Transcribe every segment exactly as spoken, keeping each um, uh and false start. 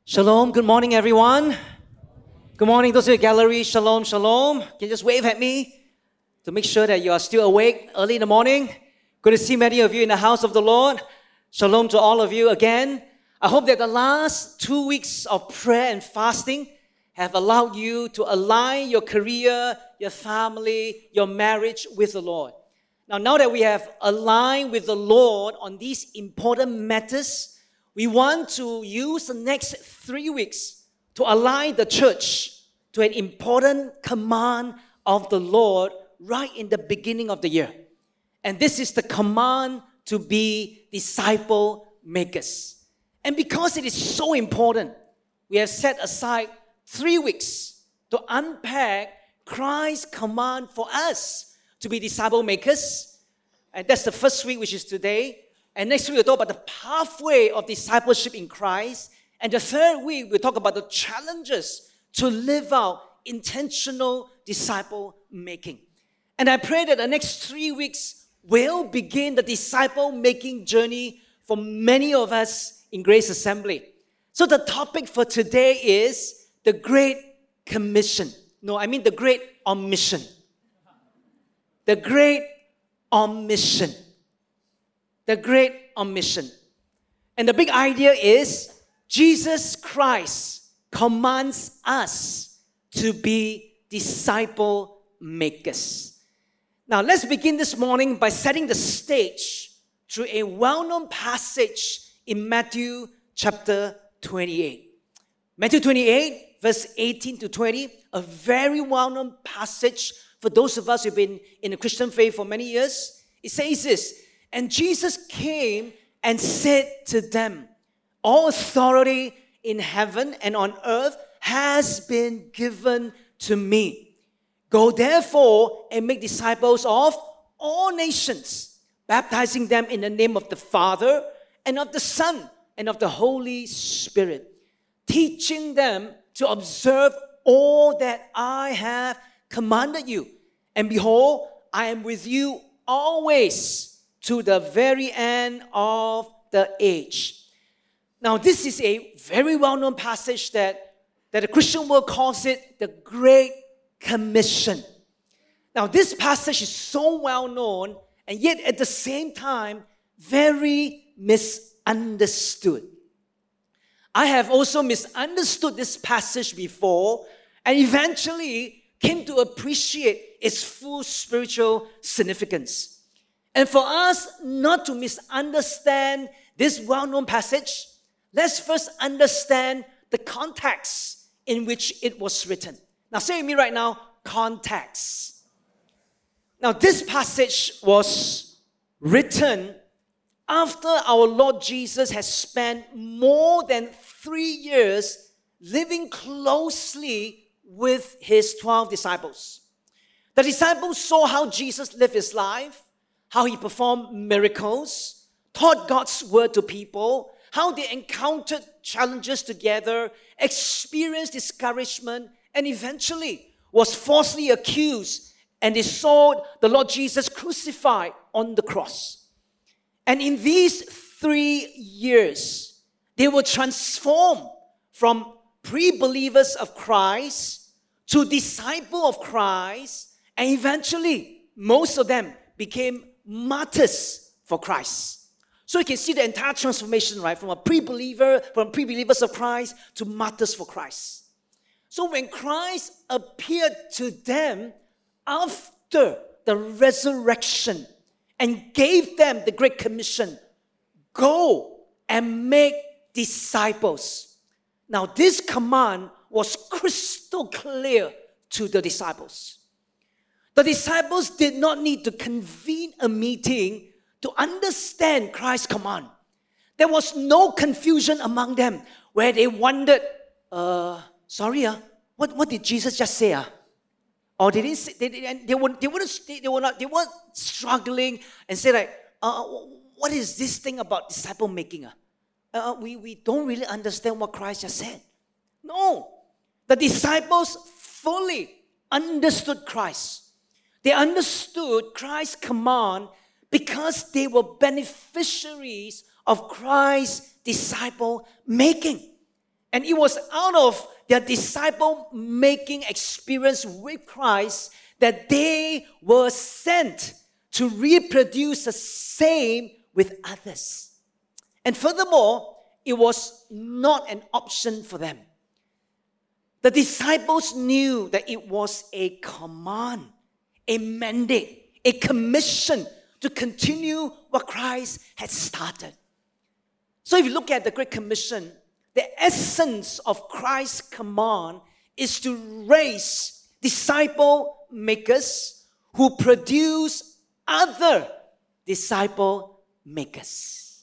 Shalom, good morning everyone. Good morning, those in the gallery, shalom, shalom. Can you just wave at me to make sure that you are still awake early in the morning? Good to see many of you in the house of the Lord. Shalom to all of you again. I hope that the last two weeks of prayer and fasting have allowed you to align your career, your family, your marriage with the Lord. Now, now that we have aligned with the Lord on these important matters, we want to use the next three weeks to align the church to an important command of the Lord right in the beginning of the year. And this is the command to be disciple makers. And because it is so important, we have set aside three weeks to unpack Christ's command for us to be disciple makers. And that's the first week, which is today. And next week, we'll talk about the pathway of discipleship in Christ. And the third week, we'll talk about the challenges to live out intentional disciple making. And I pray that the next three weeks will begin the disciple making journey for many of us in Grace Assembly. So the topic for today is the Great Commission. No, I mean the Great Omission. The Great Omission. The Great Omission. And the big idea is Jesus Christ commands us to be disciple makers. Now, let's begin this morning by setting the stage through a well-known passage in Matthew chapter twenty-eight. Matthew twenty-eight, verse eighteen to twenty, a very well-known passage for those of us who've been in the Christian faith for many years. It says this, "And Jesus came and said to them, 'All authority in heaven and on earth has been given to me. Go therefore and make disciples of all nations, baptizing them in the name of the Father and of the Son and of the Holy Spirit, teaching them to observe all that I have commanded you. And behold, I am with you always to the very end of the age.'" Now, this is a very well-known passage that, that the Christian world calls it the Great Commission. Now, this passage is so well-known, and yet at the same time, very misunderstood. I have also misunderstood this passage before, and eventually came to appreciate its full spiritual significance. And for us not to misunderstand this well-known passage, let's first understand the context in which it was written. Now say with me right now, context. Now this passage was written after our Lord Jesus has spent more than three years living closely with his twelve disciples. The disciples saw how Jesus lived his life, how he performed miracles, taught God's word to people, how they encountered challenges together, experienced discouragement, and eventually was falsely accused, and they saw the Lord Jesus crucified on the cross. And in these three years, they were transformed from pre-believers of Christ to disciples of Christ, and eventually, most of them became martyrs for Christ. So you can see the entire transformation, right? From a pre-believer, from pre-believers of Christ to martyrs for Christ. So when Christ appeared to them after the resurrection and gave them the Great Commission, go and make disciples. Now this command was crystal clear to the disciples. The disciples did not need to convene a meeting to understand Christ's command. There was no confusion among them where they wondered, uh, sorry, uh, what, what did Jesus just say? Uh? Or they didn't say, they, they, they, were, they, weren't, they, were not, they weren't struggling and say like, uh, what is this thing about disciple making? Uh? Uh, we, we don't really understand what Christ just said. No. The disciples fully understood Christ. They understood Christ's command because they were beneficiaries of Christ's disciple making. And it was out of their disciple-making experience with Christ that they were sent to reproduce the same with others. And furthermore, it was not an option for them. The disciples knew that it was a command, a mandate, a commission to continue what Christ had started. So if you look at the Great Commission, the essence of Christ's command is to raise disciple makers who produce other disciple makers.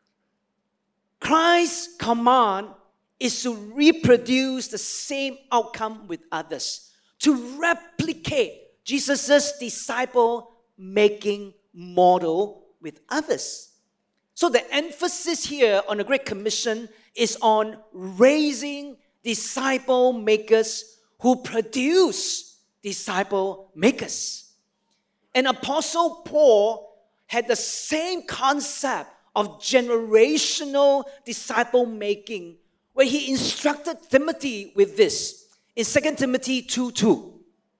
Christ's command is to reproduce the same outcome with others, to replicate Jesus' disciple-making model with others. So the emphasis here on the Great Commission is on raising disciple makers who produce disciple makers. And Apostle Paul had the same concept of generational disciple making where he instructed Timothy with this in Second Timothy two two.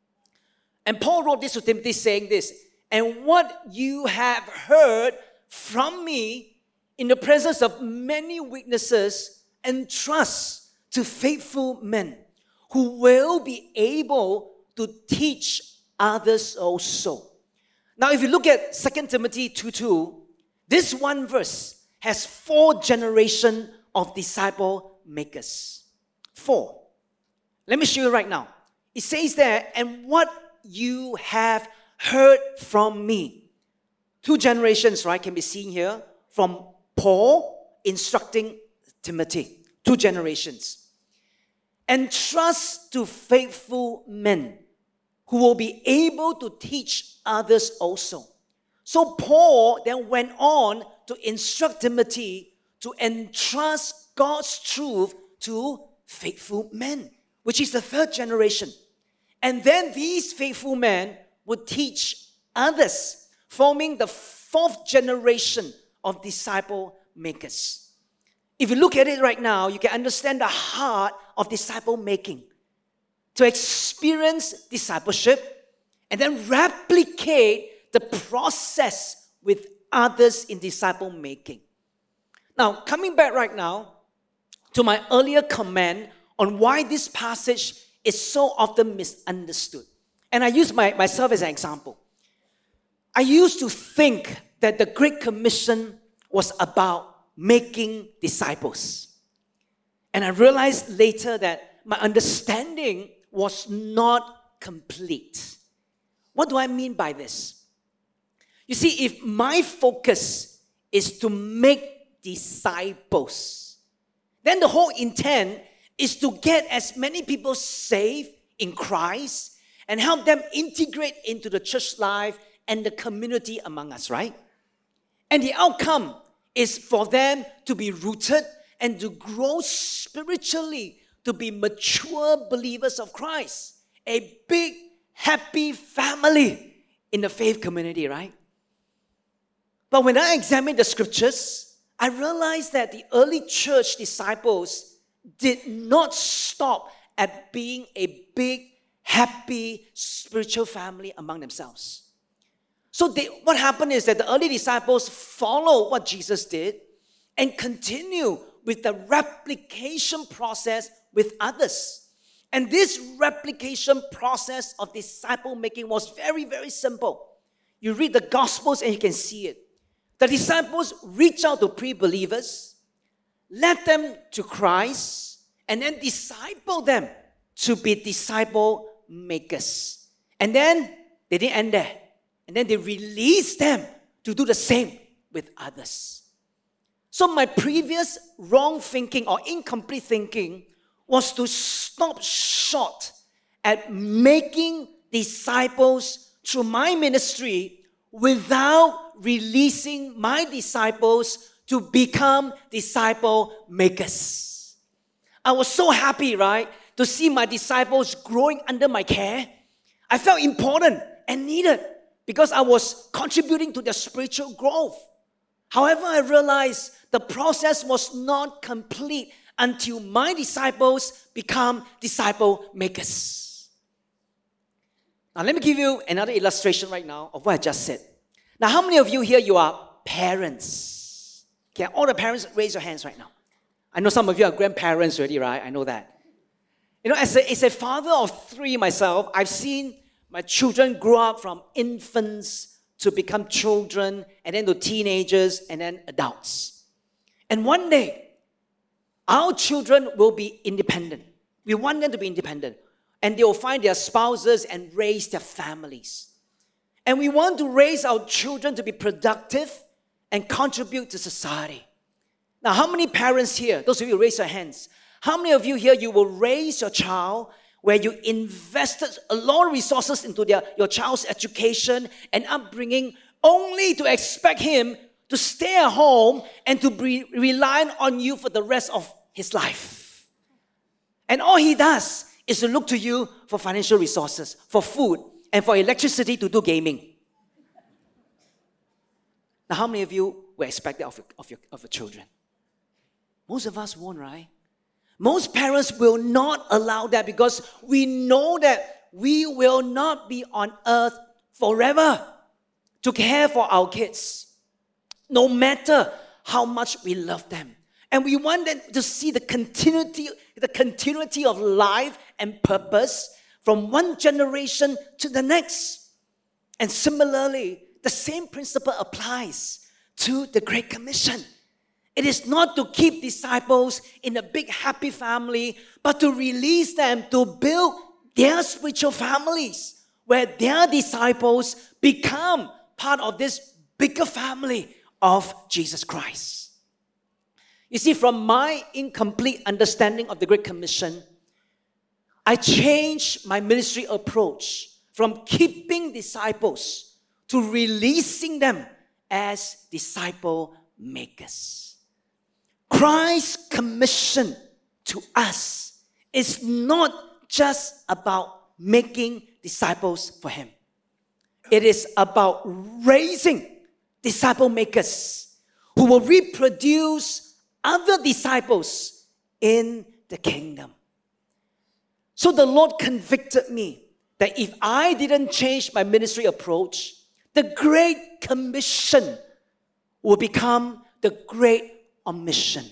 And Paul wrote this to Timothy saying this, "And what you have heard from me in the presence of many witnesses, entrust to faithful men who will be able to teach others also." Now, if you look at Second Timothy two two, this one verse has four generations of disciple makers. Four. Let me show you right now. It says there, "And what you have heard from me." Two generations, right, can be seen here from Paul instructing Timothy. Two generations. "Entrust to faithful men who will be able to teach others also." So Paul then went on to instruct Timothy to entrust God's truth to faithful men, which is the third generation. And then these faithful men would teach others, forming the fourth generation of disciple makers. If you look at it right now, you can understand the heart of disciple making. To experience discipleship and then replicate the process with others in disciple making. Now, coming back right now to my earlier comment on why this passage is so often misunderstood. And I use my, myself as an example. I used to think that the Great Commission was about making disciples. And I realized later that my understanding was not complete. What do I mean by this? You see, if my focus is to make disciples, then the whole intent is to get as many people saved in Christ and help them integrate into the church life and the community among us, right? And the outcome is for them to be rooted and to grow spiritually, to be mature believers of Christ. A big, happy family in the faith community, right? But when I examine the scriptures, I realized that the early church disciples did not stop at being a big, happy, spiritual family among themselves. So they, what happened is that the early disciples followed what Jesus did and continue with the replication process with others. And this replication process of disciple making was very, very simple. You read the Gospels and you can see it. The disciples reach out to pre-believers, led them to Christ, and then disciple them to be disciple makers. And then they didn't end there. And then they released them to do the same with others. So my previous wrong thinking or incomplete thinking was to stop short at making disciples through my ministry without releasing my disciples to become disciple makers. I was so happy, right, to see my disciples growing under my care. I felt important and needed because I was contributing to their spiritual growth. However, I realized the process was not complete until my disciples become disciple makers. Now, let me give you another illustration right now of what I just said. Now, how many of you here, you are parents? Okay, all the parents, raise your hands right now. I know some of you are grandparents already, right? I know that. You know, as a, as a father of three myself, I've seen my children grow up from infants to become children, and then to teenagers, and then adults. And one day, our children will be independent. We want them to be independent. And they will find their spouses and raise their families. And we want to raise our children to be productive and contribute to society. Now, how many parents here, those of you raise your hands, how many of you here, you will raise your child where you invested a lot of resources into their, your child's education and upbringing, only to expect him to stay at home and to be reliant on you for the rest of his life? And all he does is to look to you for financial resources, for food, and for electricity to do gaming. Now, how many of you were expected of your, of your, of your children? Most of us won't, right? Most parents will not allow that because we know that we will not be on earth forever to care for our kids, no matter how much we love them. And we want them to see the continuity, the continuity of life and purpose from one generation to the next. And similarly, the same principle applies to the Great Commission. It is not to keep disciples in a big happy family, but to release them to build their spiritual families, where their disciples become part of this bigger family of Jesus Christ. You see, from my incomplete understanding of the Great Commission, I changed my ministry approach from keeping disciples to releasing them as disciple makers. Christ's commission to us is not just about making disciples for Him. It is about raising disciple makers who will reproduce other disciples in the kingdom. So the Lord convicted me that if I didn't change my ministry approach, the Great Commission will become the Great Omission.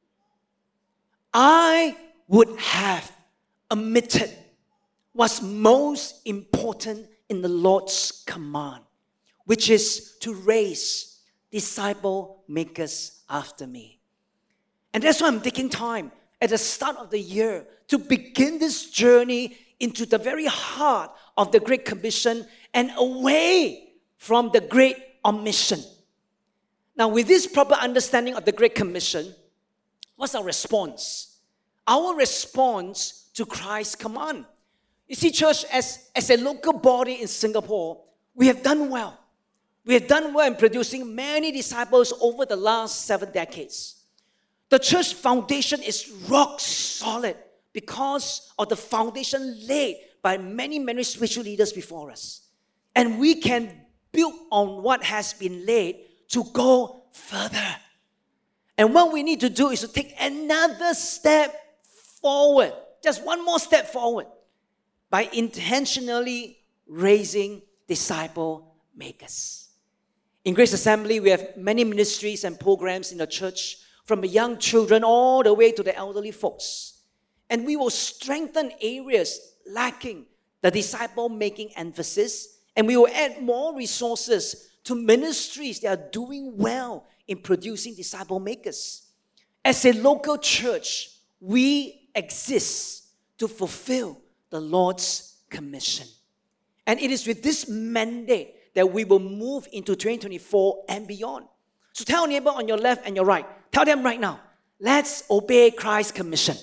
I would have omitted what's most important in the Lord's command, which is to raise disciple makers after me. And that's why I'm taking time at the start of the year to begin this journey into the very heart of the Great Commission and away from the Great Omission. Now, with this proper understanding of the Great Commission, what's our response? Our response to Christ's command. You see, church, as, as a local body in Singapore, we have done well. We have done well in producing many disciples over the last seven decades. The church foundation is rock solid because of the foundation laid by many, many spiritual leaders before us. And we can build on what has been laid to go further. And what we need to do is to take another step forward, just one more step forward, by intentionally raising disciple makers. In Grace Assembly, we have many ministries and programs in the church, from the young children all the way to the elderly folks. And we will strengthen areas lacking the disciple-making emphasis, and we will add more resources to ministries that are doing well in producing disciple makers. As a local church, we exist to fulfill the Lord's commission. And it is with this mandate that we will move into twenty twenty-four and beyond. So tell a neighbor on your left and your right, tell them right now, let's obey Christ's commission.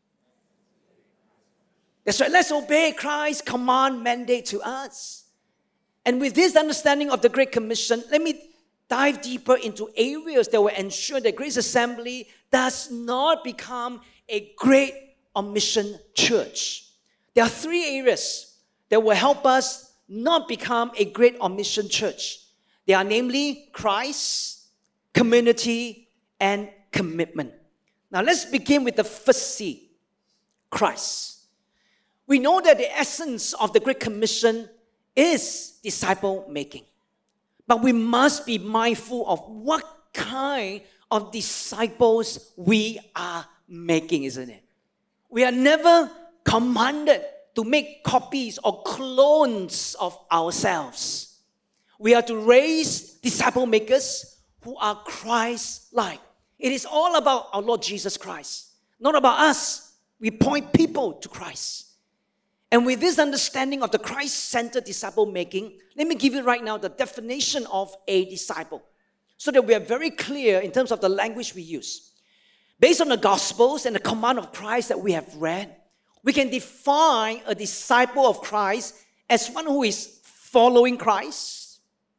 That's right, let's obey Christ's command mandate to us. And with this understanding of the Great Commission, let me dive deeper into areas that will ensure that Grace Assembly does not become a Great Omission church. There are three areas that will help us not become a Great Omission church. They are namely Christ, community, and commitment. Now let's begin with the first C, Christ. We know that the essence of the Great Commission is disciple making. But we must be mindful of what kind of disciples we are making, isn't it? We are never commanded to make copies or clones of ourselves. We are to raise disciple makers who are Christ-like. It is all about our Lord Jesus Christ, not about us. We point people to Christ. And with this understanding of the Christ-centered disciple making, let me give you right now the definition of a disciple, so that we are very clear in terms of the language we use. Based on the Gospels and the command of Christ that we have read, we can define a disciple of Christ as one who is following Christ,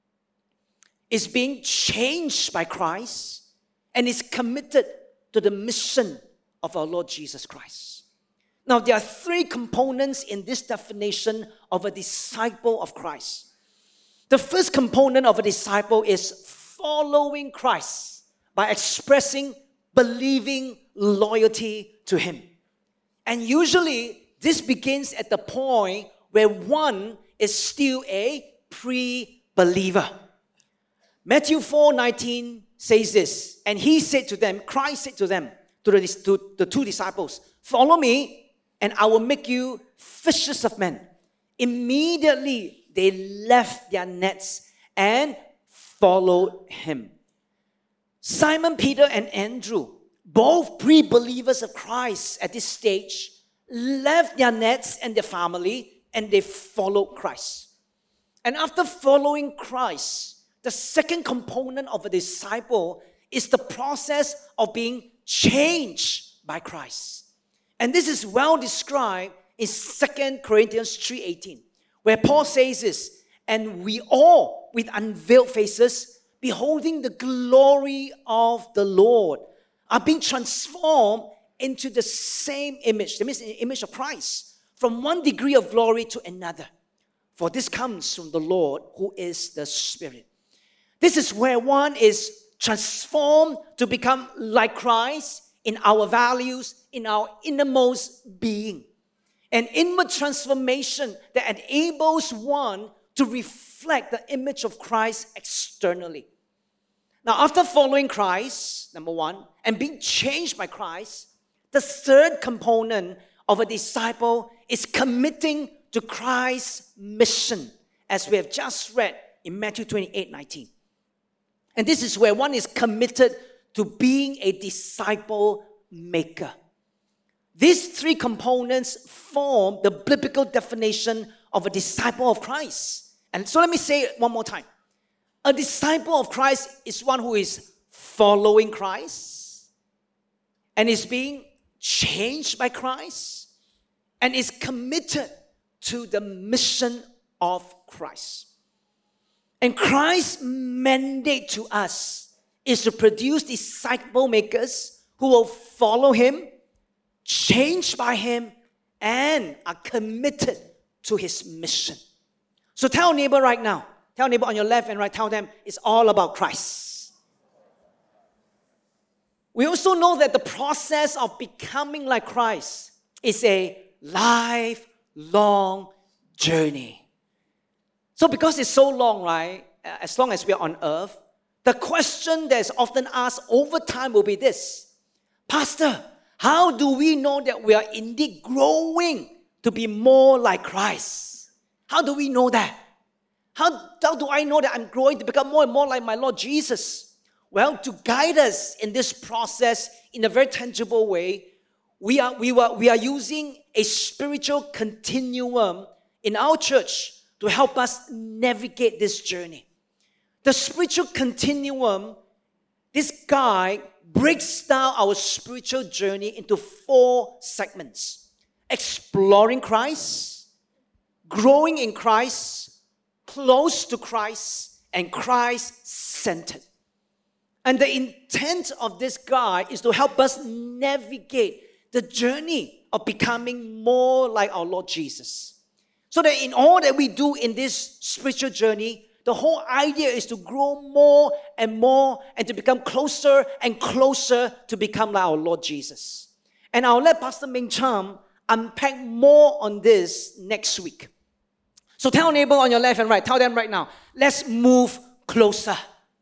is being changed by Christ, and is committed to the mission of our Lord Jesus Christ. Now, there are three components in this definition of a disciple of Christ. The first component of a disciple is following Christ by expressing believing loyalty to Him. And usually, this begins at the point where one is still a pre-believer. Matthew four nineteen says this, and He said to them, Christ said to them, to the, to the two disciples, "Follow me, and I will make you fishers of men." Immediately, they left their nets and followed Him. Simon Peter and Andrew, both pre-believers of Christ at this stage, left their nets and their family, and they followed Christ. And after following Christ, the second component of a disciple is the process of being changed by Christ. And this is well described in Second Corinthians three eighteen, where Paul says this, "And we all, with unveiled faces, beholding the glory of the Lord, are being transformed into the same image," that means the image of Christ, "from one degree of glory to another. For this comes from the Lord, who is the Spirit." This is where one is transformed to become like Christ in our values, in our innermost being. An inward transformation that enables one to reflect the image of Christ externally. Now, after following Christ, number one, and being changed by Christ, the third component of a disciple is committing to Christ's mission, as we have just read in Matthew twenty-eight nineteen. And this is where one is committed to being a disciple maker. These three components form the biblical definition of a disciple of Christ. And so let me say it one more time. A disciple of Christ is one who is following Christ and is being changed by Christ and is committed to the mission of Christ. And Christ's mandate to us is to produce disciple makers who will follow Him, changed by Him, and are committed to His mission. So tell neighbor right now, tell neighbor on your left and right, tell them it's all about Christ. We also know that the process of becoming like Christ is a lifelong journey. So because it's so long, right, as long as we are on earth, the question that is often asked over time will be this: Pastor, how do we know that we are indeed growing to be more like Christ? How do we know that? How, how do I know that I'm growing to become more and more like my Lord Jesus? Well, to guide us in this process in a very tangible way, we are, we were, we are using a spiritual continuum in our church to help us navigate this journey. The spiritual continuum, this guide breaks down our spiritual journey into four segments: exploring Christ, growing in Christ, close to Christ, and Christ-centered. And the intent of this guide is to help us navigate the journey of becoming more like our Lord Jesus. So that in all that we do in this spiritual journey, The whole idea is to grow more and more and to become closer and closer to become like our Lord Jesus. And I'll let Pastor Ming Cham unpack more on this next week. So tell a neighbor on your left and right, tell them right now, let's move closer.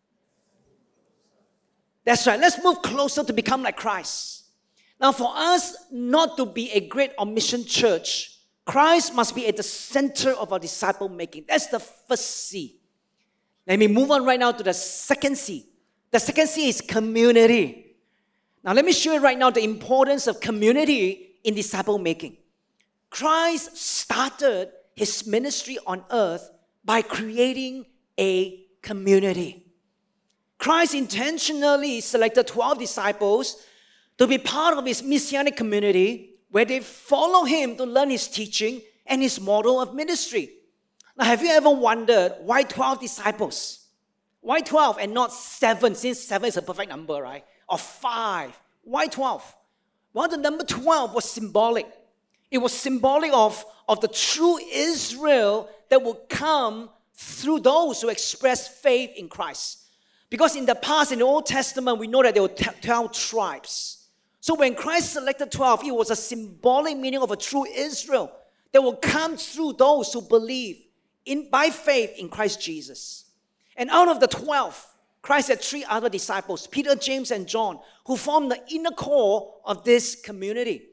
That's right, let's move closer to become like Christ. Now for us not to be a great or mission church, Christ must be at the center of our disciple making. That's the first C. Let me move on right now to the second C. The second C is community. Now let me show you right now the importance of community in disciple making. Christ started his ministry on earth by creating a community. Christ intentionally selected twelve disciples to be part of his messianic community where they follow him to learn his teaching and his model of ministry. Now, have you ever wondered why twelve disciples? Why twelve and not seven, since seven is a perfect number, right? Or five. Why twelve? Well, the number twelve was symbolic. It was symbolic of, of the true Israel that will come through those who express faith in Christ. Because in the past, in the Old Testament, we know that there were twelve tribes. So when Christ selected twelve, it was a symbolic meaning of a true Israel that will come through those who believe in by faith in Christ Jesus. And out of the twelve, Christ had three other disciples, Peter, James, and John, who formed the inner core of this community.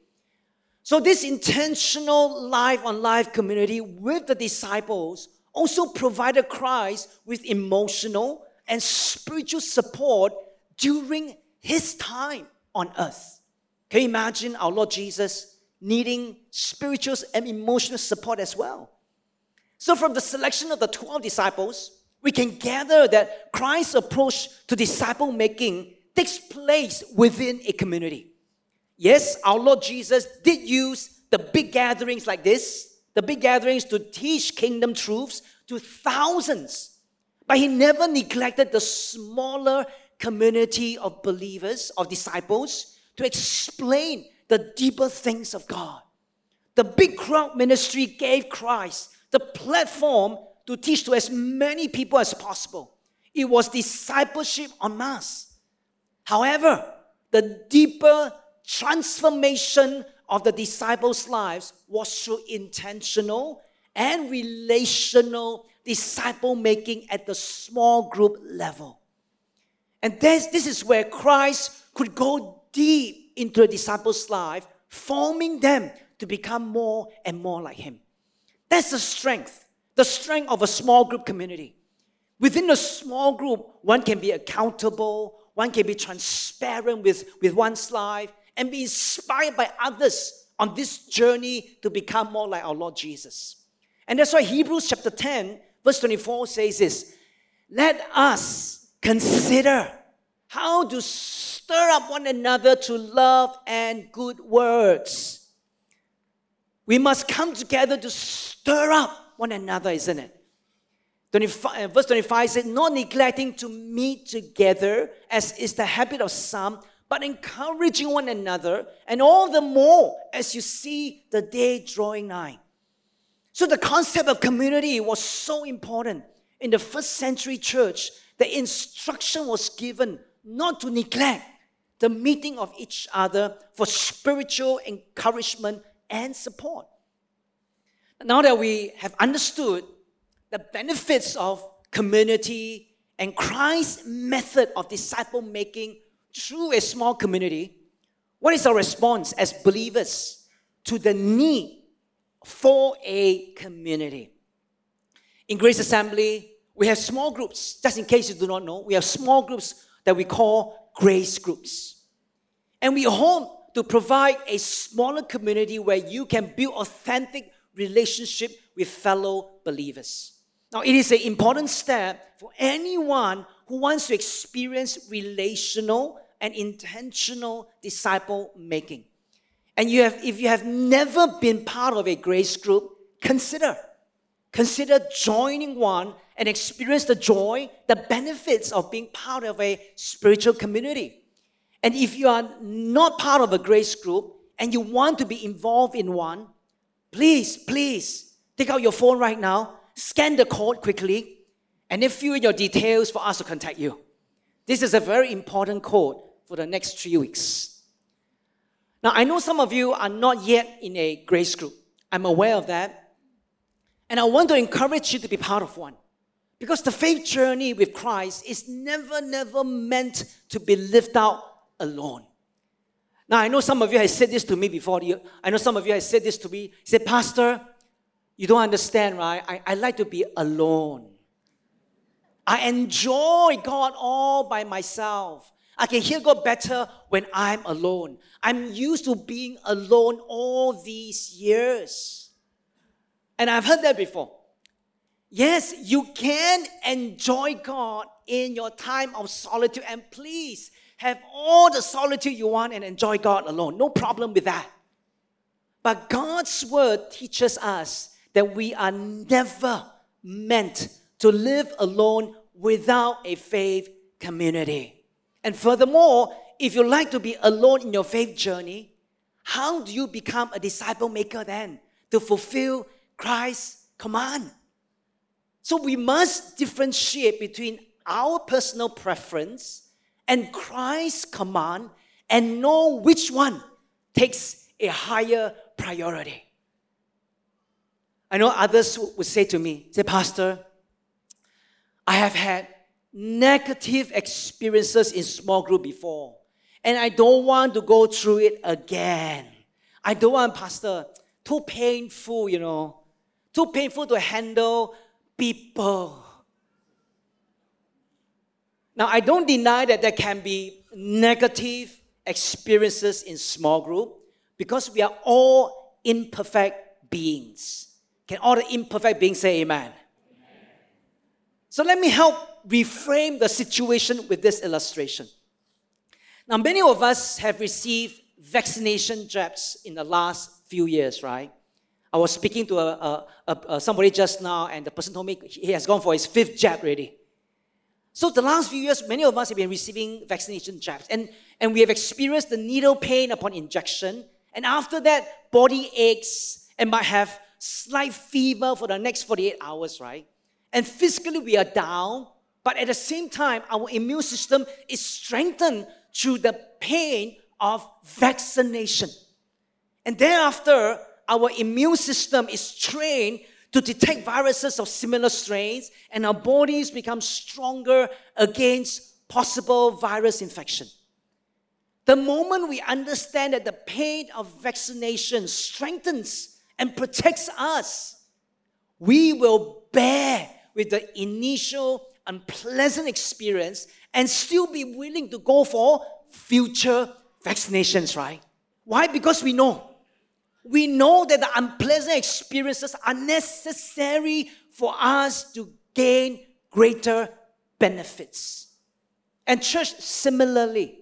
So this intentional life-on-life community with the disciples also provided Christ with emotional and spiritual support during his time on earth. Can you imagine our Lord Jesus needing spiritual and emotional support as well? So from the selection of the twelve disciples, we can gather that Christ's approach to disciple making takes place within a community. Yes, our Lord Jesus did use the big gatherings like this, the big gatherings to teach kingdom truths to thousands. But he never neglected the smaller community of believers, of disciples, to explain the deeper things of God. The big crowd ministry gave Christ the platform to teach to as many people as possible. It was discipleship en masse. However, the deeper transformation of the disciples' lives was through intentional and relational disciple making at the small group level. And this, this is where Christ could go deep into a disciple's life, forming them to become more and more like him. That's the strength, the strength of a small group community. Within a small group, one can be accountable, one can be transparent with, with one's life, and be inspired by others on this journey to become more like our Lord Jesus. And that's why Hebrews chapter ten, verse twenty-four says this, let us consider how to stir up one another to love and good works. We must come together to stir up one another, isn't it? twenty-five, verse twenty-five says, not neglecting to meet together, as is the habit of some, but encouraging one another, and all the more as you see the day drawing nigh. So the concept of community was so important in the first century church. The instruction was given not to neglect the meeting of each other for spiritual encouragement and support. Now that we have understood the benefits of community and Christ's method of disciple making through a small community, what is our response as believers to the need for a community? In Grace Assembly, we have small groups. Just in case you do not know, we have small groups that we call grace groups. And we hope to provide a smaller community where you can build authentic relationship with fellow believers. Now, it is an important step for anyone who wants to experience relational and intentional disciple making. And you have, if you have never been part of a grace group, consider. Consider joining one and experience the joy, the benefits of being part of a spiritual community. And if you are not part of a grace group and you want to be involved in one, please, please take out your phone right now, scan the code quickly, and then fill in your details for us to contact you. This is a very important code for the next three weeks. Now, I know some of you are not yet in a grace group. I'm aware of that. And I want to encourage you to be part of one. Because the faith journey with Christ is never, never meant to be lived out alone. Now, I know some of you have said this to me before. I know some of you have said this to me. You say, Pastor, you don't understand, right? I, I like to be alone. I enjoy God all by myself. I can hear God better when I'm alone. I'm used to being alone all these years. And I've heard that before. Yes, you can enjoy God in your time of solitude. And please, have all the solitude you want and enjoy God alone. No problem with that. But God's word teaches us that we are never meant to live alone without a faith community. And furthermore, if you like to be alone in your faith journey, how do you become a disciple maker then to fulfill Christ's command? So we must differentiate between our personal preference and Christ's command and know which one takes a higher priority. I know others would say to me, say, Pastor, I have had negative experiences in small group before, and I don't want to go through it again. I don't want, Pastor, too painful, you know, too painful to handle people. Now, I don't deny that there can be negative experiences in small group because we are all imperfect beings. Can all the imperfect beings say amen? Amen? So let me help reframe the situation with this illustration. Now, many of us have received vaccination jabs in the last few years, right? I was speaking to a, a, a, a somebody just now, and the person told me he has gone for his fifth jab already. So the last few years, many of us have been receiving vaccination jabs, and, and we have experienced the needle pain upon injection, and after that, body aches, and might have slight fever for the next forty-eight hours, right? And physically we are down, but at the same time, our immune system is strengthened through the pain of vaccination. And thereafter, our immune system is trained to detect viruses of similar strains, and our bodies become stronger against possible virus infection. The moment we understand that the pain of vaccination strengthens and protects us, we will bear with the initial unpleasant experience and still be willing to go for future vaccinations, right? Why? Because we know. We know that the unpleasant experiences are necessary for us to gain greater benefits. And church, similarly,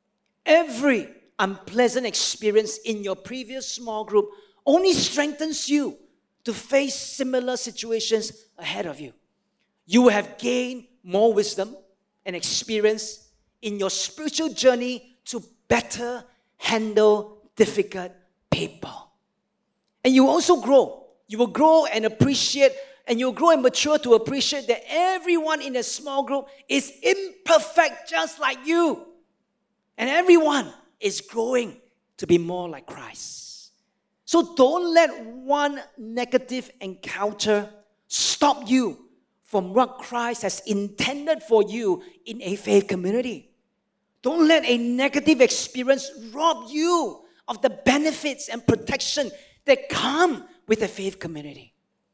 every unpleasant experience in your previous small group only strengthens you to face similar situations ahead of you. You will have gained more wisdom and experience in your spiritual journey to better handle difficult people. And you will also grow. You will grow and appreciate, and you'll grow and mature to appreciate that everyone in a small group is imperfect just like you. And everyone is growing to be more like Christ. So don't let one negative encounter stop you from what Christ has intended for you in a faith community. Don't let a negative experience rob you of the benefits and protection that come with a faith community.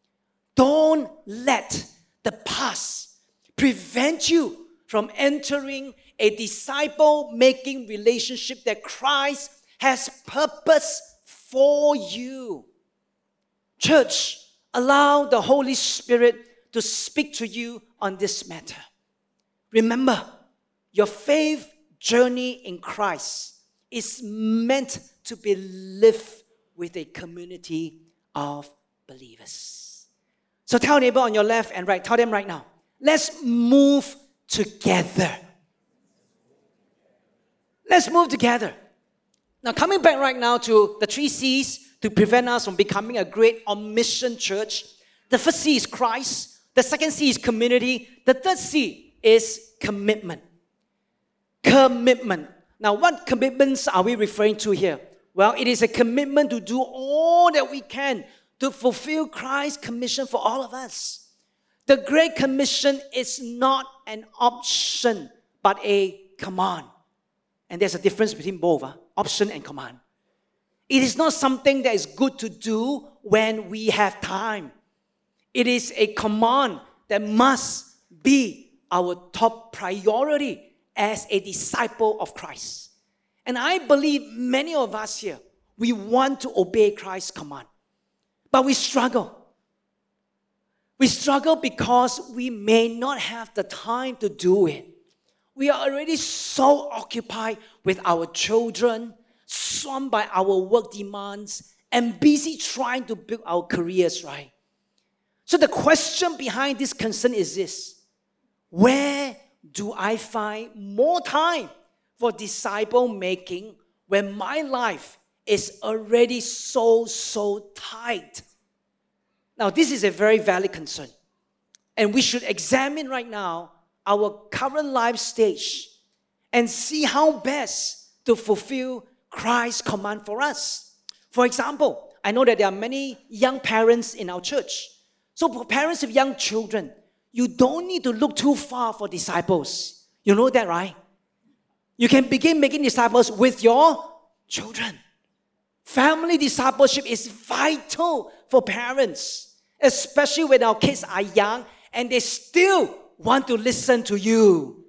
Don't let the past prevent you from entering a disciple-making relationship that Christ has purposed for you. Church, allow the Holy Spirit to speak to you on this matter. Remember, your faith journey in Christ is meant to be lived with a community of believers. So tell neighbor on your left and right, tell them right now, let's move together. Let's move together. Now, coming back right now to the three C's to prevent us from becoming a great on-mission church. The first C is Christ. The second C is community. The third C is commitment. Commitment. Now, what commitments are we referring to here? Well, it is a commitment to do all that we can to fulfill Christ's commission for all of us. The Great Commission is not an option, but a command. And there's a difference between both, huh? Option and command. It is not something that is good to do when we have time. It is a command that must be our top priority as a disciple of Christ. And I believe many of us here, we want to obey Christ's command. But we struggle. We struggle because we may not have the time to do it. We are already so occupied with our children, swamped by our work demands, and busy trying to build our careers, right? So the question behind this concern is this: where do I find more time for disciple making when my life is already so, so tight? Now, this is a very valid concern. And we should examine right now our current life stage and see how best to fulfill Christ's command for us. For example, I know that there are many young parents in our church. So for parents of young children, you don't need to look too far for disciples. You know that, right? You can begin making disciples with your children. Family discipleship is vital for parents, especially when our kids are young and they still want to listen to you.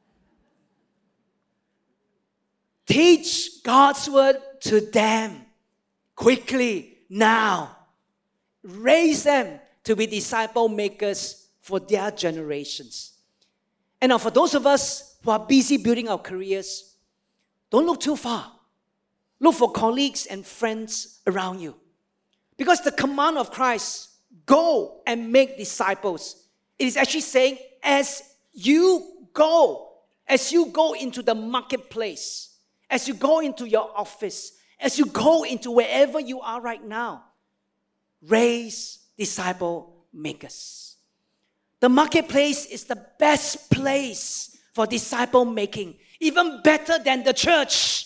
Teach God's word to them quickly now. Raise them to be disciple makers for their generations. And now for those of us who are busy building our careers, don't look too far. Look for colleagues and friends around you. Because the command of Christ, go and make disciples, it is actually saying, as you go, as you go into the marketplace, as you go into your office, as you go into wherever you are right now, raise disciple makers. The marketplace is the best place for disciple making, even better than the church.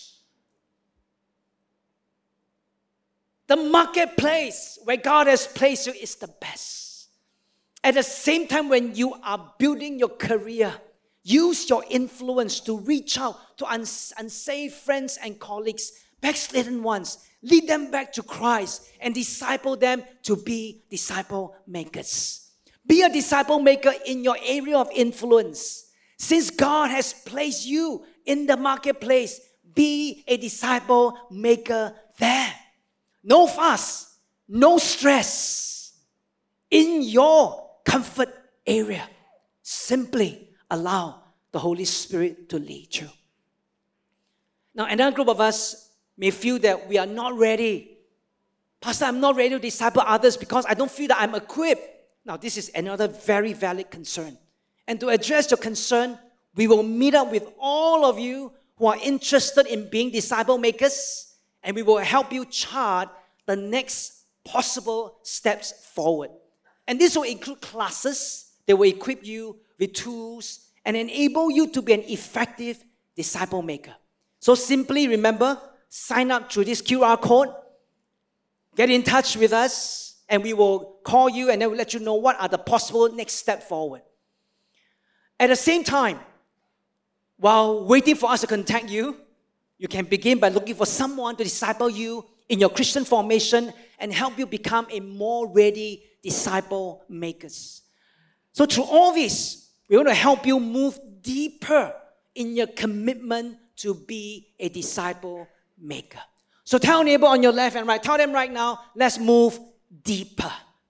The marketplace where God has placed you is the best. At the same time, when you are building your career, use your influence to reach out to uns- unsaved friends and colleagues, backslidden ones. Lead them back to Christ and disciple them to be disciple makers. Be a disciple maker in your area of influence. Since God has placed you in the marketplace, be a disciple maker there. No fuss, no stress. In your comfort area, simply allow the Holy Spirit to lead you. Now, another group of us may feel that we are not ready. Pastor, I'm not ready to disciple others because I don't feel that I'm equipped. Now, this is another very valid concern. And to address your concern, we will meet up with all of you who are interested in being disciple makers, and we will help you chart the next possible steps forward. And this will include classes that will equip you with tools and enable you to be an effective disciple maker. So simply remember, sign up through this Q R code, get in touch with us, and we will call you and then we'll let you know what are the possible next steps forward. At the same time, while waiting for us to contact you, you can begin by looking for someone to disciple you in your Christian formation and help you become a more ready disciple makers. So through all this, we want to help you move deeper in your commitment to be a disciple maker. So tell neighbor on your left and right, tell them right now, let's move deeper.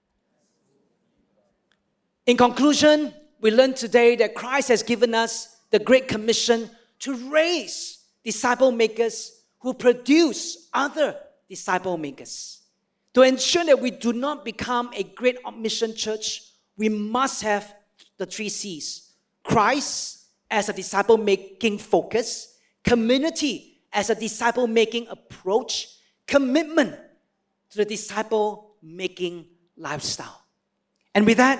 In conclusion, we learned today that Christ has given us the Great Commission to raise disciple makers who produce other disciple makers. To ensure that we do not become a great mission church, we must have the three C's. Christ as a disciple-making focus, community as a disciple-making approach, commitment to the disciple-making lifestyle. And with that,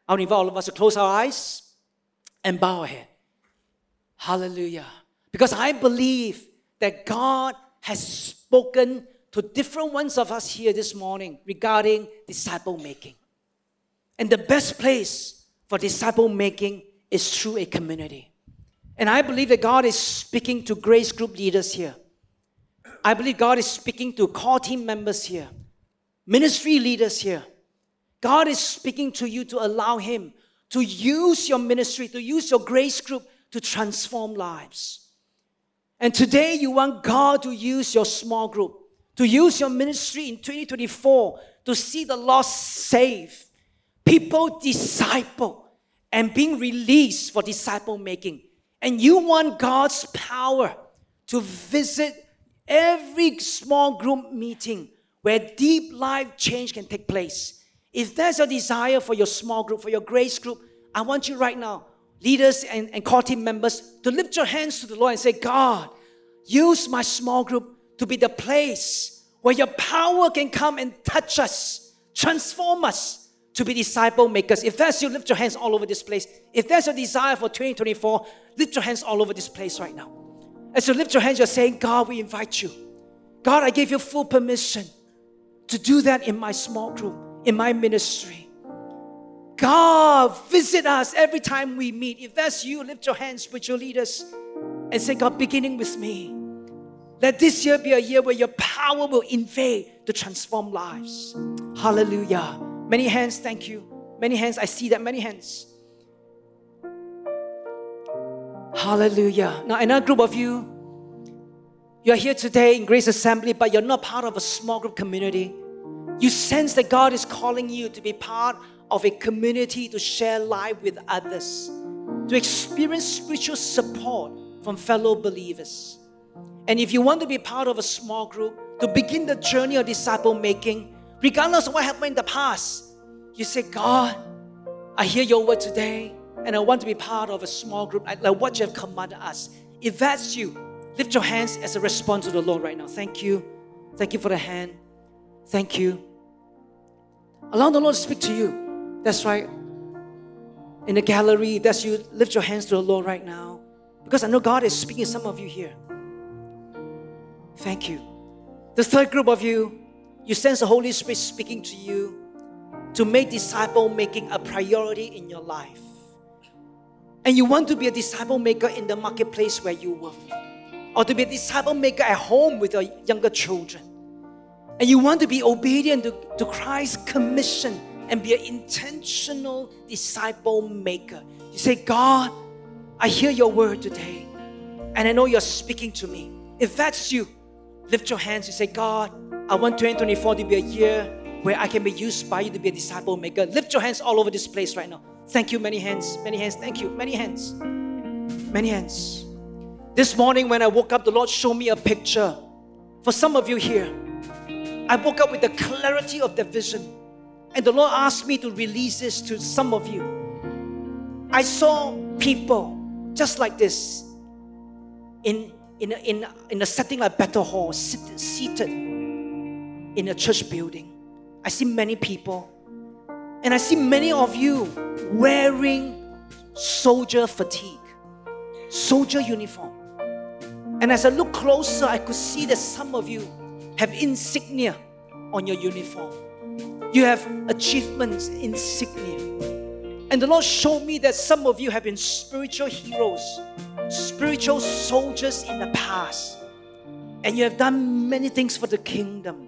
I'll invite all of us to close our eyes and bow our head. Hallelujah. Because I believe that God has spoken to different ones of us here this morning regarding disciple making. And the best place for disciple making is through a community. And I believe that God is speaking to Grace Group leaders here. I believe God is speaking to core team members here, ministry leaders here. God is speaking to you to allow Him to use your ministry, to use your Grace Group to transform lives. And today you want God to use your small group, to use your ministry in twenty twenty-four to see the lost saved, people disciple, and being released for disciple making. And you want God's power to visit every small group meeting where deep life change can take place. If there's a desire for your small group, for your Grace Group, I want you right now, leaders and, and core team members, to lift your hands to the Lord and say, God, use my small group to be the place where your power can come and touch us, transform us to be disciple makers. If that's you, lift your hands all over this place. If there's a desire for twenty twenty-four, lift your hands all over this place right now. As you lift your hands, you're saying, God, we invite you. God, I give you full permission to do that in my small group, in my ministry. God, visit us every time we meet. If that's you, lift your hands with your leaders and say, God, beginning with me, let this year be a year where your power will invade to transform lives. Hallelujah. Many hands, thank you. Many hands, I see that, many hands. Hallelujah. Now, another group of you, you're here today in Grace Assembly, but you're not part of a small group community. You sense that God is calling you to be part of a community to share life with others, to experience spiritual support from fellow believers. And if you want to be part of a small group, to begin the journey of disciple making, regardless of what happened in the past, you say, God, I hear your word today, and I want to be part of a small group like, like what you have commanded us. If that's you, lift your hands as a response to the Lord right now. Thank you. Thank you for the hand. Thank you. Allow the Lord to speak to you. That's right. In the gallery, that's you. Lift your hands to the Lord right now. Because I know God is speaking to some of you here. Thank you. The third group of you, you sense the Holy Spirit speaking to you to make disciple making a priority in your life. And you want to be a disciple maker in the marketplace where you work, or to be a disciple maker at home with your younger children. And you want to be obedient to, to Christ's commission and be an intentional disciple maker. You say, God, I hear your word today, and I know you're speaking to me. If that's you, lift your hands. You say, God, I want twenty twenty-four to be a year where I can be used by you to be a disciple maker. Lift your hands all over this place right now. Thank you, many hands, many hands, thank you, many hands, many hands. This morning when I woke up, the Lord showed me a picture. For some of you here, I woke up with the clarity of the vision, and the Lord asked me to release this to some of you. I saw people just like this in, in, a, in, a, in a setting like Bethel Hall, sit, seated in a church building. I see many people, and I see many of you wearing soldier fatigue, soldier uniform. And as I look closer, I could see that some of you have insignia on your uniform. You have achievements, insignia. And the Lord showed me that some of you have been spiritual heroes, spiritual soldiers in the past. And you have done many things for the kingdom.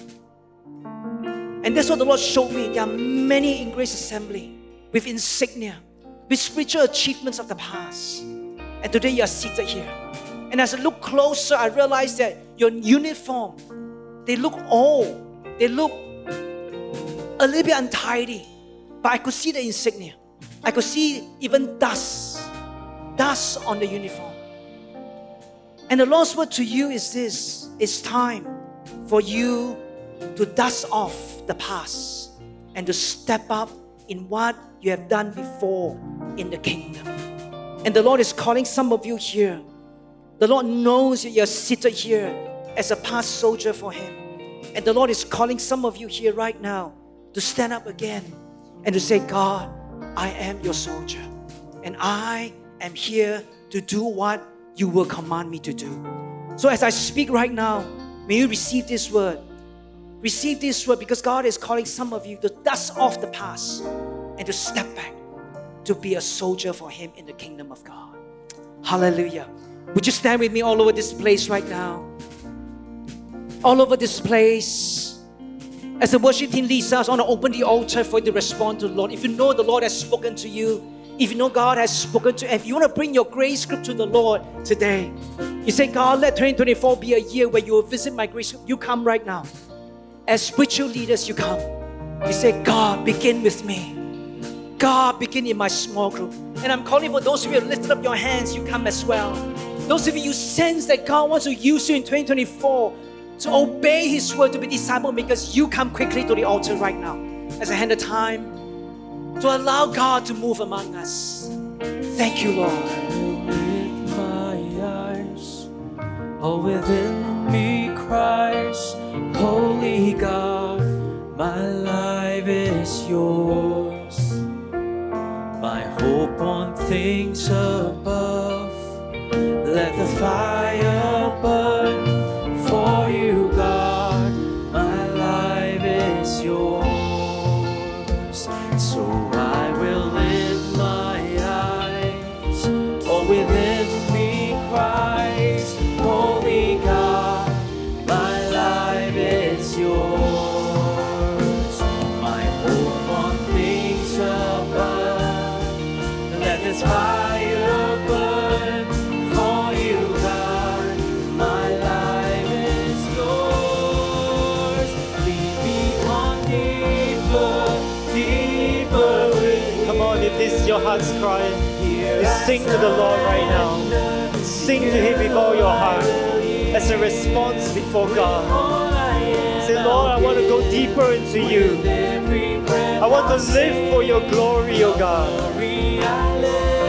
And that's what the Lord showed me. There are many in Grace Assembly with insignia, with spiritual achievements of the past. And today you are seated here. And as I look closer, I realize that your uniform, they look old. They look a little bit untidy. But I could see the insignia. I could see even dust. Dust on the uniform. And the Lord's word to you is this. It's time for you to dust off the past and to step up in what you have done before in the kingdom. And the Lord is calling some of you here. The Lord knows that you're seated here as a past soldier for Him. And the Lord is calling some of you here right now to stand up again and to say, God, I am your soldier, and I am here to do what you will command me to do. So as I speak right now, may you receive this word. Receive this word because God is calling some of you to dust off the past and to step back to be a soldier for Him in the kingdom of God. Hallelujah. Would you stand with me all over this place right now? All over this place. As the worship team leads us, I want to open the altar for you to respond to the Lord. If you know the Lord has spoken to you, if you know God has spoken to you, if you want to bring your grace script to the Lord today, you say, God, let twenty twenty-four be a year where you will visit my grace script. You come right now. As spiritual leaders, you come. You say, God, begin with me. God, begin in my small group. And I'm calling for those of you who have lifted up your hands, you come as well. Those of you who sense that God wants to use you in twenty twenty-four to obey His word, to be disciple makers, you come quickly to the altar right now. As I hand the time to allow God to move among us. Thank you, Lord. With my eyes, all within me cries, Holy God, my life is yours. My hope on things above, let the fire burn for you, God, my life is yours. So I will lift my eyes, all within me cries, Holy God, my life is yours. My hope on things above, let this fire burn for you, God, my life is yours. Lead me on deeper, deeper with Come on, if this is your heart's cry, just sing to the Lord right now. Sing to Him with all your heart as a response before God. Say, Lord, I want to go deeper into you. I want to live for your glory, O God.